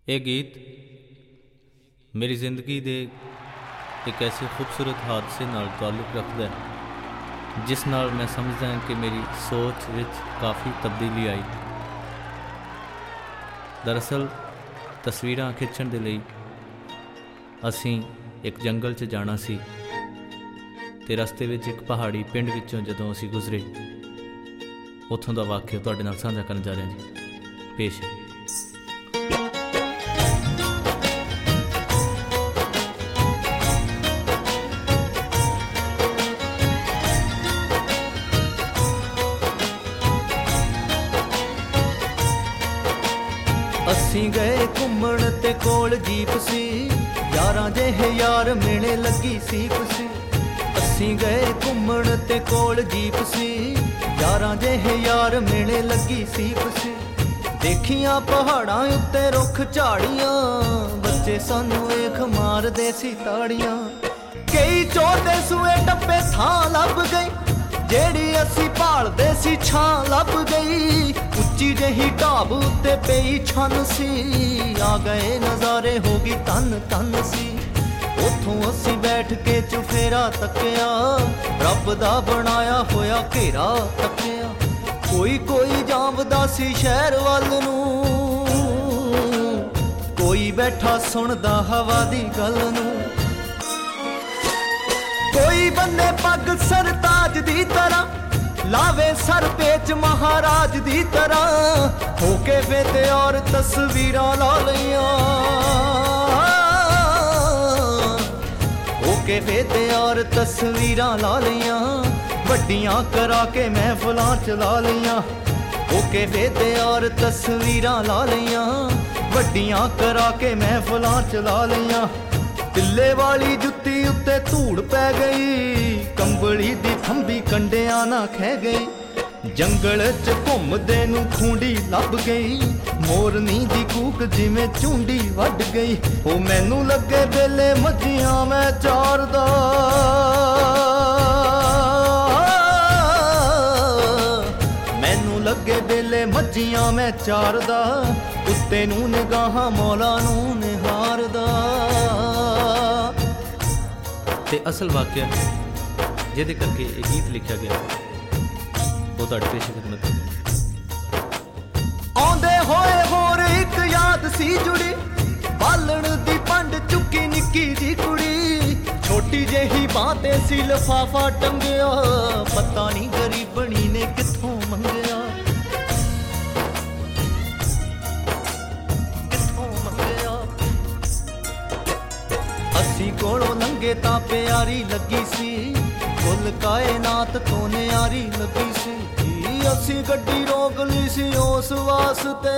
ਇਹ ਗੀਤ ਮੇਰੀ ਜ਼ਿੰਦਗੀ ਦੇ ਇੱਕ ਐਸੇ ਖੂਬਸੂਰਤ ਹਾਦਸੇ ਨਾਲ ਤਾਲੁਕ ਰੱਖਦਾ ਹੈ ਜਿਸ ਨਾਲ ਮੈਂ ਸਮਝਦਾ ਹਾਂ ਕਿ ਮੇਰੀ ਸੋਚ ਵਿੱਚ ਕਾਫੀ ਤਬਦੀਲੀ ਆਈ। ਦਰਅਸਲ ਤਸਵੀਰਾਂ ਖਿੱਚਣ ਦੇ ਲਈ ਅਸੀਂ ਇੱਕ ਜੰਗਲ 'ਚ ਜਾਣਾ ਸੀ ਅਤੇ ਰਸਤੇ ਵਿੱਚ ਇੱਕ ਪਹਾੜੀ ਪਿੰਡ ਵਿੱਚੋਂ ਜਦੋਂ ਅਸੀਂ ਗੁਜ਼ਰੇ ਉੱਥੋਂ ਦਾ ਵਾਕਿਆ ਤੁਹਾਡੇ ਨਾਲ ਸਾਂਝਾ ਕਰਨ ਜਾ ਰਹੇ ਹਾਂ ਜੀ। ਪੇਸ਼ ਹੈ। ਅਸੀਂ ਗਏ ਘੁੰਮਣ ਤੇ ਕੋਲ ਜੀਪ ਸੀ, ਯਾਰਾਂ ਜਿਹੇ ਯਾਰ ਮਿਹਣੇ ਲੱਗੀ ਸੀਪ ਸੀ। ਅਸੀਂ ਗਏ ਘੁੰਮਣ ਤੇ ਕੋਲ ਜੀਪ ਸੀ, ਯਾਰਾਂ ਜਿਹੇ ਯਾਰ ਮਿਹਣੇ ਲੱਗੀ ਸੀਪ ਸੀ। ਦੇਖੀਆਂ ਪਹਾੜਾਂ ਉੱਤੇ ਰੁੱਖ ਝਾੜੀਆਂ, ਬੱਚੇ ਸਾਨੂੰ ਵੇਖ ਮਾਰਦੇ ਸੀ ਤਾੜੀਆਂ। ਕਈ ਚੋਦੇ ਸੂਏ ਟੱਪੇ ਥਾਂ ਲੱਭ ਗਈ, ਜਿਹੜੀ ਅਸੀਂ ਭਾਲਦੇ ਸੀ ਛਾਂ ਲੱਭ ਗਈ। ਉੱਚੀ ਜਿਹੀ ਢਾਬ ਉੱਤੇ ਪਈ ਛੰਨ ਸੀ, ਆ ਗਏ ਨਜ਼ਾਰੇ ਹੋ ਗਈ ਧੰਨ ਧੰਨ ਸੀ। ਉੱਥੋਂ ਅਸੀਂ ਬੈਠ ਕੇ ਚੁਫੇਰਾ ਤੱਕਿਆ, ਰੱਬ ਦਾ ਬਣਾਇਆ ਹੋਇਆ ਘੇਰਾ ਤੱਕਿਆ। ਕੋਈ ਕੋਈ ਜਾਂਵਦਾ ਸੀ ਸ਼ਹਿਰ ਵੱਲ ਨੂੰ, ਕੋਈ ਬੈਠਾ ਸੁਣਦਾ ਹਵਾ ਦੀ ਗੱਲ ਨੂੰ। ਕੋਈ ਬੰਨੇ ਪੱਗ ਸਰਤਾਜ ਦੀ ਤਰ੍ਹਾਂ, ਲਾਵੇ ਸਰ ਪੇਚ ਮਹਾਰਾਜ ਦੀ ਤਰ੍ਹਾਂ। ਹੋ ਕੇ ਵੇ ਤੇ ਔਰ ਤਸਵੀਰਾਂ ਲਾ ਲਈਆਂ, ਹੋ ਕੇ ਵੇ ਤੇ ਔਰ ਤਸਵੀਰਾਂ ਲਾ ਲਈਆਂ। ਵੱਡੀਆਂ ਕਰਾ ਕੇ ਮਹਿਫਲਾਂ ਚਲਾ ਲਈਆਂ, ਹੋ ਕੇ ਵੇ ਤੇ ਔਰ ਤਸਵੀਰਾਂ ਲਾ ਲਈਆਂ। ਵੱਡੀਆਂ ਕਰਾ ਕੇ ਮਹਿਫਲਾਂ ਚਲਾ ਲਈਆਂ। ਟਿੱਲੇ ਵਾਲੀ ਜੁੱਤੀ ਉੱਤੇ ਧੂੜ ਪੈ ਗਈ, ਕੰਬਲੀ ਦੀ ਖੰਭੀ ਕੰਡਿਆਂ ਨਾ ਖਹਿ ਗਈ। ਜੰਗਲ 'ਚ ਘੁੰਮਦੇ ਨੂੰ ਖੂੰਡੀ ਲੱਭ ਗਈ, ਮੋਰਨੀ ਦੀ ਕੂਕ ਜਿਵੇਂ ਝੁੰਡੀ ਵੱਢ ਗਈ। ਉਹ ਮੈਨੂੰ ਲੱਗੇ ਵੇਲੇ ਮੱਝੀਆਂ ਮੈਂ ਚਾਰਦਾ, ਮੈਨੂੰ ਲੱਗੇ ਵੇਲੇ ਮੱਝੀਆਂ ਮੈਂ ਚਾਰਦਾ। ਉੱਤੇ ਨੂੰ ਨਿਗਾਹਾਂ ਮੌਲਾ ਨੂੰ ਨਿਹਾਰਦਾ। ਅਤੇ ਅਸਲ ਵਾਕਿਆ ਜਿਹਦੇ ਕਰਕੇ ਇਹ ਗੀਤ ਲਿਖਿਆ ਗਿਆ ਉਹ ਤੁਹਾਡੀ ਪੇਸ਼ ਖਿਦਮਤ ਹੈ। ਆਉਂਦੇ ਹੋਏ ਹੋਰ ਇੱਕ ਯਾਦ ਸੀ ਜੁੜੀ, ਬਾਲਣ ਦੀ ਪੰਡ ਚੁੱਕੀ ਨਿੱਕੀ ਜੀ ਕੁੜੀ। ਛੋਟੀ ਜਿਹੀ ਬਾਂਹ ਤੇ ਸੀ ਲਿਫਾਫਾ ਟੰਗਿਆ, ਪਤਾ ਨਹੀਂ ਗਰੀਬਣੀ ਨੇ ਕਿੱਥੋਂ ਮੰਗਿਆ, ਕਿੱਥੋਂ ਮੰਗਿਆ। ਅਸੀਂ ਕੋਲੋਂ ਲੰਘੇ ਤਾਂ ਪਿਆਰੀ ਲੱਗੀ ਸੀ, ਕੁੱਲ ਕਾਇਨਾਤ ਤੋਂ ਨਿਆਰੀ ਲੱਗੀ ਸੀ। ਅਸੀਂ ਗੱਡੀ ਰੋਕ ਲਈ ਸੀ ਉਸ ਵਾਸਤੇ,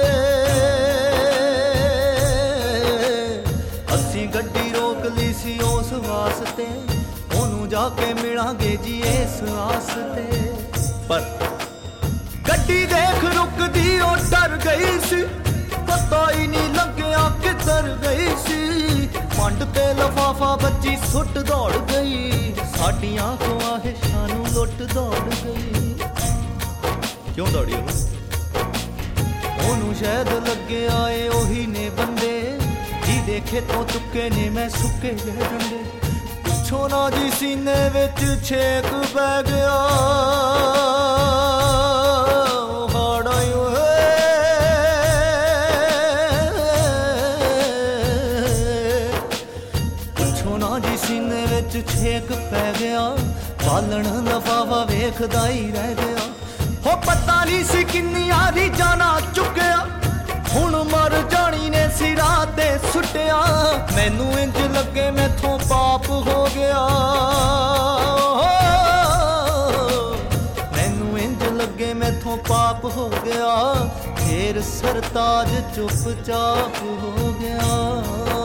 ਅਸੀਂ ਗੱਡੀ ਰੋਕ ਲਈ ਸੀ ਉਸ ਵਾਸਤੇ। ਉਹਨੂੰ ਜਾ ਕੇ ਮਿਲਾਂਗੇ ਜੀ ਇਸ ਆਸ ਤੇ। ਪਰ ਗੱਡੀ ਦੇਖ ਰੁਕਦੀ ਉਹ ਡਰ ਗਈ ਸੀ, ਪਤਾ ਹੀ ਨਹੀਂ ਲੱਗਿਆ ਕਿੱਧਰ ਗਈ ਸੀ। ਪੰਡ ਤੇ ਲਿਫਾਫਾ ਬੱਚੀ ਸੁੱਟ ਦੌੜ ਗਈ, ਸਾਡੀਆਂ ਖਵਾਹਿਸ਼ਾਂ ਨੂੰ ਲੁੱਟ ਦੌੜ ਗਈ। ਕਿਉਂ ਦੌੜੀ ਉਹਨੂੰ ਸ਼ਾਇਦ ਲੱਗਿਆ ਏ ਉਹੀ ਨੇ ਬੰਦੇ, ਜਿਹਦੇ ਖੇਤੋਂ ਚੁੱਕੇ ਨੇ ਮੈਂ ਸੁੱਕੇ ਗਏ ਡੰਡੇ। ਪੁੱਛੋ ਨਾ ਜੀ ਸੀਨੇ ਵਿੱਚ ਛੇਕ ਪੈ ਗਿਆ, ਸੀਨੇ ਵਿੱਚ ਛੇਕ ਪੈ ਗਿਆ। ਬਾਲਣ ਲਿਫਾਫਾ ਵੇਖਦਾ ਹੀ ਰਹਿ ਗਿਆ। ਹੋ ਪਤਾ ਨਹੀਂ ਸੀ ਕਿੰਨੀਆਂ ਰੀਝਾਂ ਨਾ ਚੁੱਕਿਆ, ਹੁਣ ਮਰ ਜਾਣੀ ਨੇ ਸਿਰਾਂ ਤੇ ਸੁੱਟਿਆ। ਮੈਨੂੰ ਇੰਜ ਲੱਗੇ ਮੈਥੋਂ ਪਾਪ ਹੋ ਗਿਆ, ਮੈਨੂੰ ਇੰਜ ਲੱਗੇ ਮੈਥੋਂ ਪਾਪ ਹੋ ਗਿਆ। ਫੇਰ ਸਰਤਾਜ ਚੁੱਪ ਚਾਪ ਹੋ ਗਿਆ।